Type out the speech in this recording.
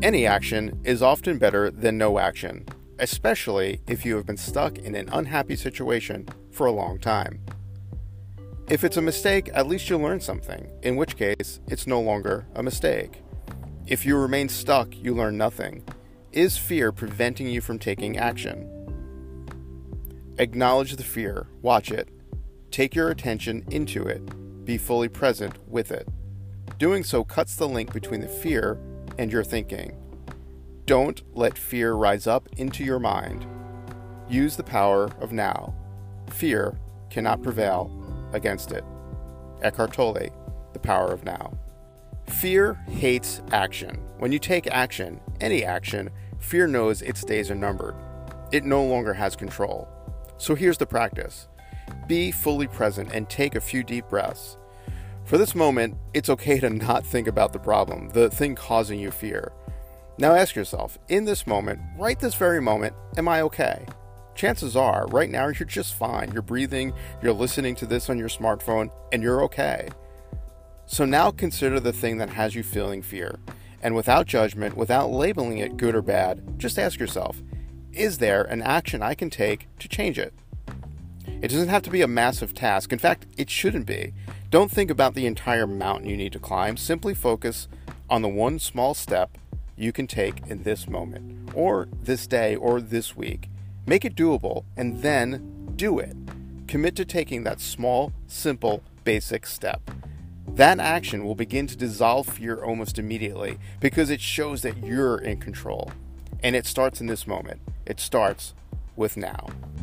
Any action is often better than no action, especially if you have been stuck in an unhappy situation for a long time. If it's a mistake, at least you'll learn something, in which case, it's no longer a mistake. If you remain stuck, you learn nothing. Is fear preventing you from taking action? Acknowledge the fear, watch it, take your attention into it, be fully present with it. Doing so cuts the link between the fear and your thinking. Don't let fear rise up into your mind. Use the power of now. Fear cannot prevail against it. Eckhart Tolle, The Power of Now. Fear hates action. When you take action, any action, fear knows its days are numbered. It no longer has control. So here's the practice. Be fully present and take a few deep breaths. For this moment, it's okay to not think about the problem, the thing causing you fear. Now ask yourself, in this moment, right this very moment, am I okay? Chances are, right now, you're just fine. You're breathing, you're listening to this on your smartphone, and you're okay. So now consider the thing that has you feeling fear. And without judgment, without labeling it good or bad, just ask yourself, is there an action I can take to change it? It doesn't have to be a massive task. In fact, it shouldn't be. Don't think about the entire mountain you need to climb. Simply focus on the one small step you can take in this moment, or this day, or this week. Make it doable, and then do it. Commit to taking that small, simple, basic step. That action will begin to dissolve fear almost immediately because it shows that you're in control. And it starts in this moment. It starts with now.